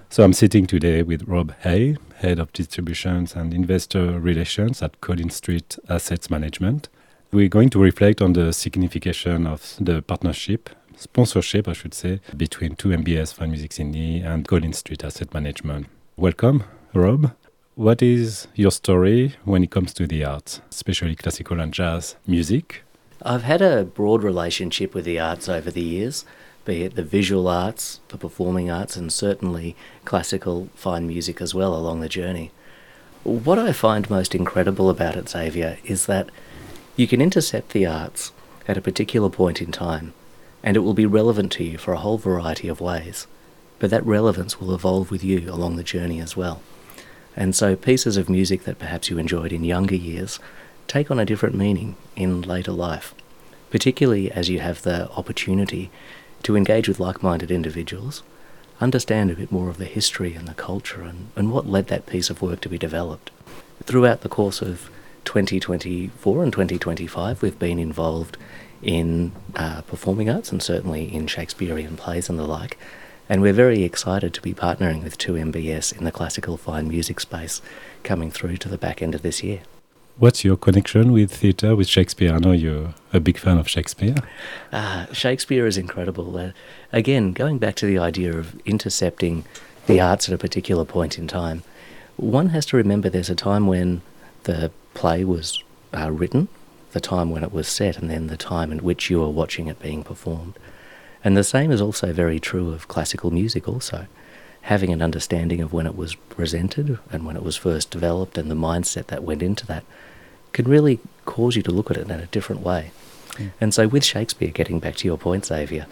So I'm sitting today with Rob Hay, Head of Distributions and Investor Relations at Collins Street Asset Management. We're going to reflect on the signification of the partnership, sponsorship, I should say, between 2MBS Fine Music Sydney and Collins Street Asset Management. Welcome, Rob. What is your story when it comes to the arts, especially classical and jazz music? I've had a broad relationship with the arts over the years, be it the visual arts, the performing arts, and certainly classical fine music as well along the journey. What I find most incredible about it, Xavier, is that you can intercept the arts at a particular point in time, and it will be relevant to you for a whole variety of ways, but that relevance will evolve with you along the journey as well. And so pieces of music that perhaps you enjoyed in younger years take on a different meaning in later life, particularly as you have the opportunity to engage with like-minded individuals, understand a bit more of the history and the culture and what led that piece of work to be developed. Throughout the course of 2024 and 2025, we've been involved in performing arts and certainly in Shakespearean plays and the like, and we're very excited to be partnering with 2MBS in the classical fine music space coming through to the back end of this year. What's your connection with theatre, with Shakespeare? I know you're a big fan of Shakespeare. Shakespeare is incredible. Again, going back to the idea of intercepting the arts at a particular point in time, one has to remember there's a time when the play was written, the time when it was set, and then the time in which you were watching it being performed. And the same is also very true of classical music also. Having an understanding of when it was presented and when it was first developed and the mindset that went into that can really cause you to look at it in a different way. Mm. And so with Shakespeare, getting back to your point, Xavier,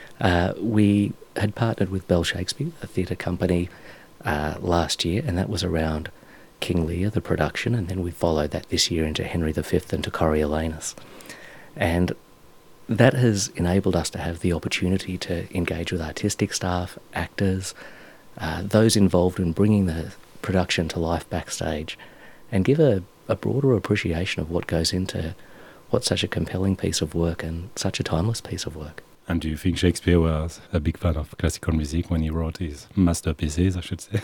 we had partnered with Bell Shakespeare, a theatre company, last year, and that was around King Lear, the production, and then we followed that this year into Henry V and to Coriolanus. And that has enabled us to have the opportunity to engage with artistic staff, actors, those involved in bringing the production to life backstage, and give a broader appreciation of what goes into what's such a compelling piece of work and such a timeless piece of work. And do you think Shakespeare was a big fan of classical music when he wrote his masterpieces, I should say?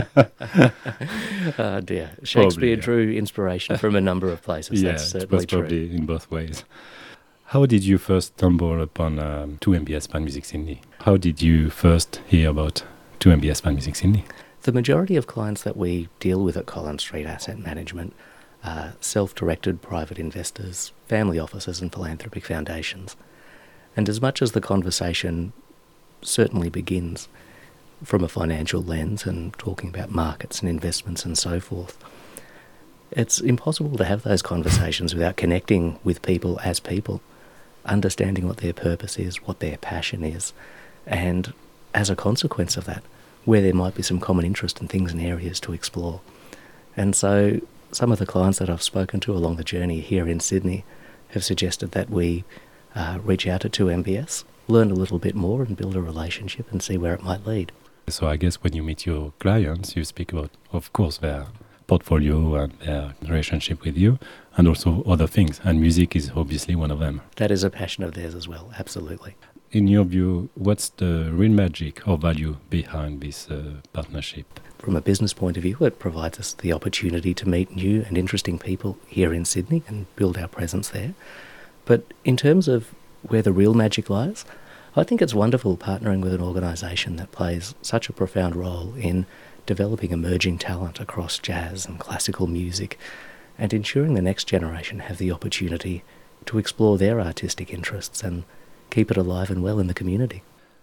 Oh dear. Shakespeare drew inspiration from a number of places. Yeah, that's certainly it was probably in both ways. How did you first stumble upon 2MBS Fine Music Sydney? How did you first hear about 2MBS Fine Music Sydney? The majority of clients that we deal with at Collins Street Asset Management are self-directed private investors, family offices and philanthropic foundations. And as much as the conversation certainly begins from a financial lens and talking about markets and investments and so forth, it's impossible to have those conversations without connecting with people as people, understanding what their purpose is, what their passion is, and as a consequence of that, where there might be some common interest in things and areas to explore. And so some of the clients that I've spoken to along the journey here in Sydney have suggested that we reach out to 2MBS, learn a little bit more and build a relationship and see where it might lead. So I guess when you meet your clients, you speak about, of course, their portfolio and their relationship with you, and also other things. And music is obviously one of them. That is a passion of theirs as well, absolutely. In your view, what's the real magic or value behind this partnership? From a business point of view, it provides us the opportunity to meet new and interesting people here in Sydney and build our presence there. But in terms of where the real magic lies, I think it's wonderful partnering with an organisation that plays such a profound role in developing emerging talent across jazz and classical music and ensuring the next generation have the opportunity to explore their artistic interests and keep it alive and well in the community.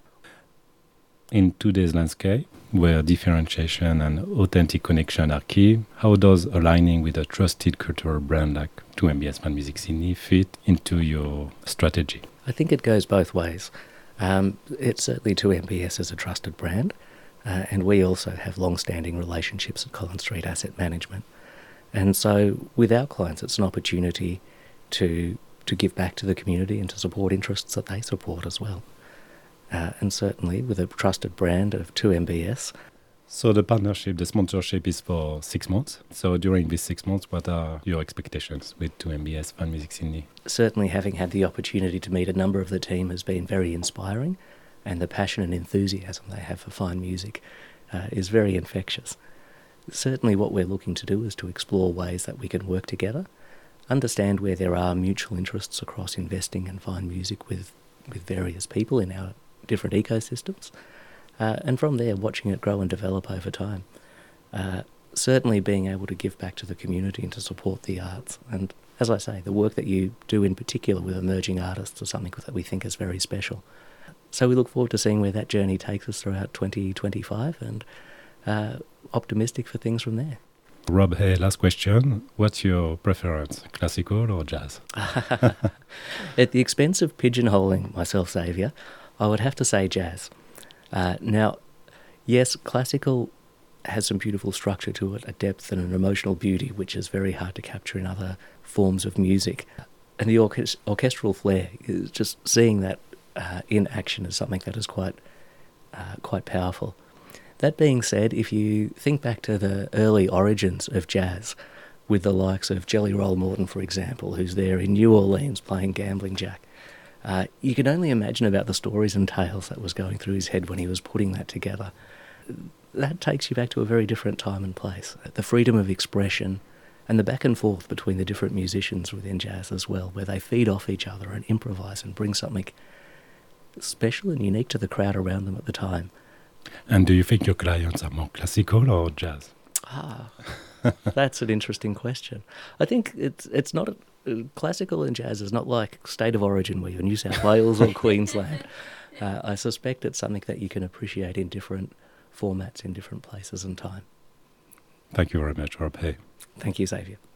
In today's landscape, where differentiation and authentic connection are key, how does aligning with a trusted cultural brand like 2MBS Fine Music Sydney fit into your strategy? I think it goes both ways. It's certainly 2MBS is a trusted brand, and we also have long-standing relationships at Collins Street Asset Management. And so with our clients, it's an opportunity to give back to the community and to support interests that they support as well. And certainly with a trusted brand of 2MBS. So the partnership, the sponsorship is for 6 months. So during these 6 months, what are your expectations with 2MBS Fine Music Sydney? Certainly having had the opportunity to meet a number of the team has been very inspiring, and the passion and enthusiasm they have for fine music is very infectious. Certainly what we're looking to do is to explore ways that we can work together, understand where there are mutual interests across investing and fine music with various people in our different ecosystems, and from there watching it grow and develop over time. Certainly being able to give back to the community and to support the arts. And as I say, the work that you do in particular with emerging artists is something that we think is very special. So we look forward to seeing where that journey takes us throughout 2025 and optimistic for things from there. Rob Hay, last question. What's your preference, classical or jazz? At the expense of pigeonholing myself, Xavier, I would have to say jazz. Now, yes, classical has some beautiful structure to it, a depth and an emotional beauty which is very hard to capture in other forms of music. And the orchestral flair, is just seeing that in action is something that is quite powerful. That being said, if you think back to the early origins of jazz, with the likes of Jelly Roll Morton, for example, who's there in New Orleans playing Gambling Jack, you can only imagine about the stories and tales that was going through his head when he was putting that together. That takes you back to a very different time and place. The freedom of expression and the back and forth between the different musicians within jazz as well, where they feed off each other and improvise and bring something special and unique to the crowd around them at the time. And do you think your clients are more classical or jazz? That's an interesting question. I think it's not classical and jazz is not like state of origin where you're New South Wales or Queensland. I suspect it's something that you can appreciate in different formats in different places and time. Thank you very much, Rob Hay. Thank you, Xavier.